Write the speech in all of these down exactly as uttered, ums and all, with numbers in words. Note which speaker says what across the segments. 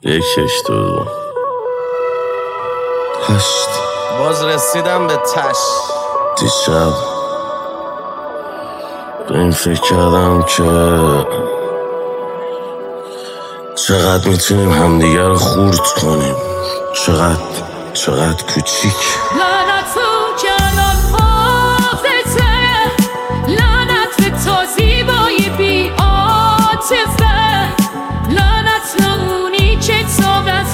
Speaker 1: یکش دو هشت.
Speaker 2: باز رسیدم به تش.
Speaker 1: دیشب به این فکر کردم که چقدر میتونیم همدیگه رو خورد کنیم، چقدر چقدر کوچیک.
Speaker 3: لعنت تو کلان حافظه، لعنت به تو زیبایی بی عاطفه، لعنت اونی که طاقت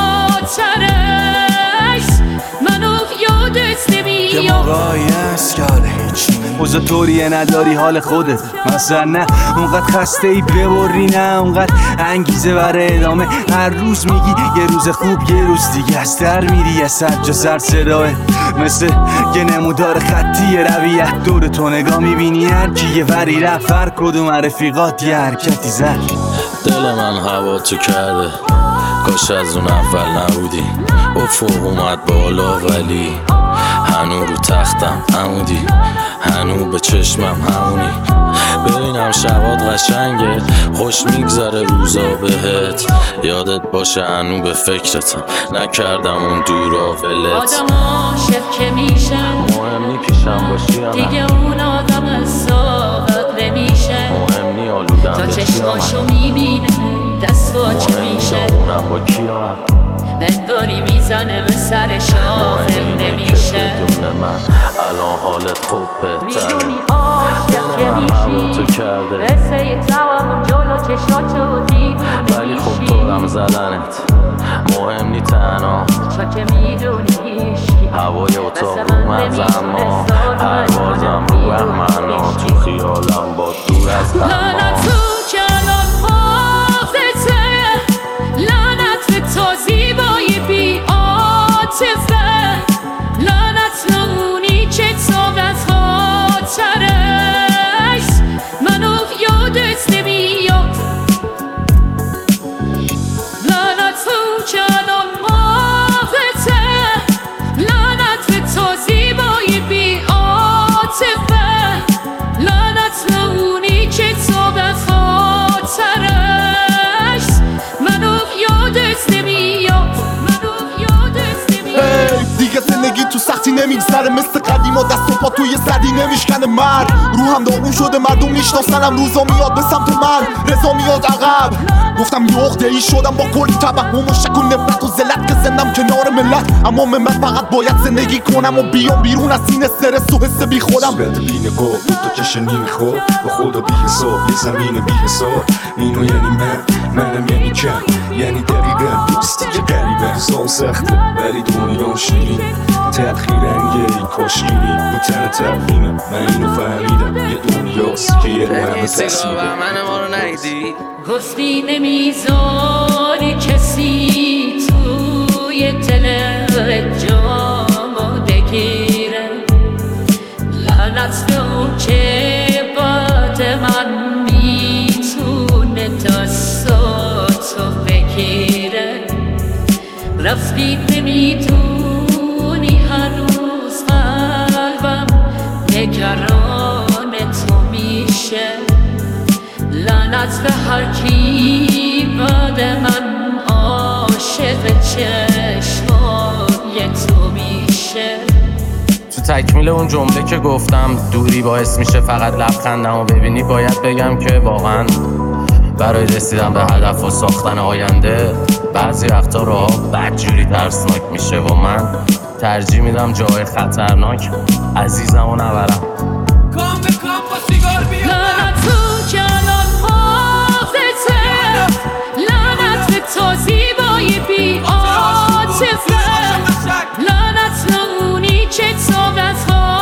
Speaker 3: خاطرش منو یادت نمیاد.
Speaker 4: که مقایس کرده هیچی اوزا طوریه نداری حال خودت مثلا، نه اونقدر خسته ای ببری، نه اونقدر انگیزه برای ادامه. هر روز میگی یه روز خوب یه روز دیگه از در میری، یه سر جا سر صداه مثل یه نمودار خطی رویت دور تو نگاه میبینی هر کی یه وری رفت، هر کدوم رفیقات یه حرکتی زد.
Speaker 1: دل من هوا تو کرده، کاش از اون اول نبودی. افق اومد بالا ولی هنو رو تختم عمودی، هنو به چشمم همونی. ببینم شبات قشنگه، خوش میگذره روزا بهت، یادت باشه هنو به فکرتم، نکردم اون دورا ولت.
Speaker 3: آدم عاشق که میشن
Speaker 1: مهم نی پیشم باشی یا نه،
Speaker 3: دیگه اون آدم صادق نمیشه.
Speaker 1: مهم نی آلودم
Speaker 3: تا
Speaker 1: به
Speaker 3: چشماشو میبینه دستا چه میشه،
Speaker 1: اونم با کیا
Speaker 3: بنداری میزنه به سر شاخم نمیشه.
Speaker 1: من الان حالت خوب بهتره،
Speaker 3: میدونی عاشق که میشی
Speaker 1: تو کرده
Speaker 3: مثل یه توام جلو چشاتو دیوونه
Speaker 1: ولی خب
Speaker 3: میشی.
Speaker 1: طورم زدنت مهم نی تنها،
Speaker 3: تو که میدونی هیشکی
Speaker 1: هوای اتاق رو مغز، اما پروازم رو بهمنا، تو خیالم با دور از
Speaker 3: لعنت
Speaker 1: همه.
Speaker 3: تو کلان حافظه، لعنت به تو زیبایی بی عاطفه، لعنت اونی که طاقت خاطرش منو یادت نمیاد. لعنت تو کلان حافظه، لعنت به تو زیبایی بی عاطفه، لعنت اونی که طاقت خاطرش منو یادت نمیاد. منو یادت نمیاد.
Speaker 5: دیگه زندگی تو سختی نمیگذره، مثل قدیما دست و پا توی سردی نمیشکنه. مرد رو هم داغون شده، مردم میشناسنم، روزا میاد به سمت من، رضا میاد عقب. گفتم یه عقده ای شدم با کلی توهم و شک و نفرت و ذلت که زندم کنار ملت، اما من فقط باید زندگی کنم و بیام بیرون از این استرس و حس بی خودم.
Speaker 6: صورت بی نگاه بود تو چشم نیمی خواب، با خدا بی حساب یه زمین بی حساب. اینو یعنی من، منم یعنی کم، یعنی دقیقا دوستی که قریبه. سال سخته ولی دنیا شیرین، تلخی رنگه ای کاشینی رو تن تلخینه. من اینو فهمیدم یه دنیاست که یه رو همه تصمیده.
Speaker 2: من ما رو نهیدی
Speaker 3: گفتی نمیذاری کسی توی دل جامو بگیره، لعنت به اون که بعد من میتونه دستاتو بگیره. رفتی نمیدونی هنوز قلبم نگران تو میشه، لعنت به هر کی بعد من عاشق چشمای تو میشه.
Speaker 2: تو تکمیل اون جمله که گفتم دوری باعث میشه فقط لبخندمو ببینی، باید بگم که واقعا برای رسیدن به هدف و ساختن آینده بعضی وقتا راه بدجوری ترسناک میشه و من ترجیح میدم جای خطرناک عزیزمو نبرم.
Speaker 3: کام به کام با سیگار بیا. لعنت تو کلان حافظه، لعنت به تو زیبایی بی عاطفه، لعنت اونی که طاقت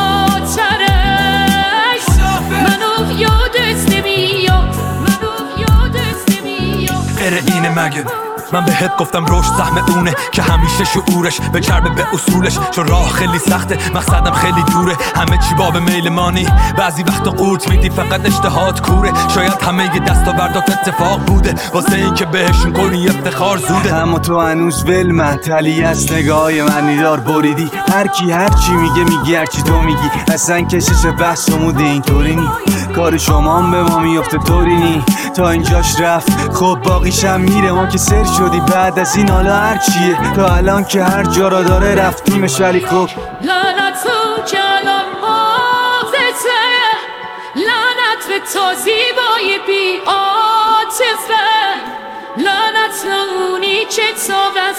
Speaker 3: خاطرش منو یادت نمیاد. منو یادت نمیاد.
Speaker 4: غیر اینه مگه من بهت گفتم رشد سهم اونه که همیشه شعورش به چربه به اصولش، چون راه خیلی سخته مقصدم خیلی دوره، همه چی باب میل مانی، بعضی وقتا قورت میدی فقط اشتهات کوره. شاید همه ی دستاوردات اتفاق بوده واسه این که بهشون کنی افتخار زوده، اما تو هنوز ول منطلی از نگاه من نیدار بریدی. هر کی هر چی میگه میگی، هر چی تو میگی اصلا کشش بحث و موده اینطوری نی. کار شما هم به ما میفته طوری نی تا اینجاش رفت خب باقیشم میره ما که سر شدی بعد از این حالا هر چیه تا الان که هر جا را داره رفتیمش ولی خب
Speaker 3: لعنت تو که الان مازته لعنت به تو زیبای بی عاطفه لعنت اونی که تا از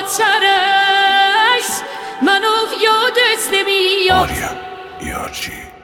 Speaker 3: خاطرش منو یادت نمیاد
Speaker 7: آریا یارچی